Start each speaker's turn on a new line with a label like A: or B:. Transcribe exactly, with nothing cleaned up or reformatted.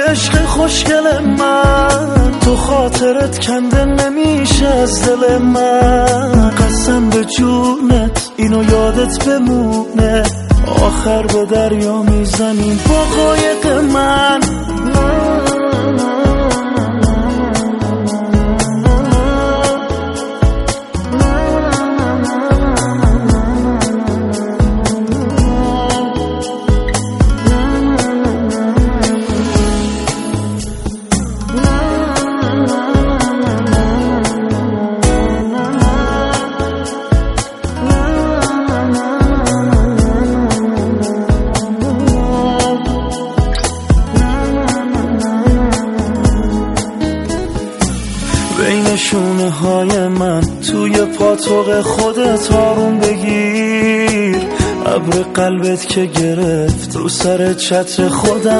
A: عشق خوشگل من، تو خاطرت کنده نمیشه از دل من. قسم به جونت اینو یادت بمونه، آخر به دریا میزنیم با قایق من. بین شونه های من توی پاتوق خودت آروم بگیر، ابر قلبت که گرفت رو سر چتر خودم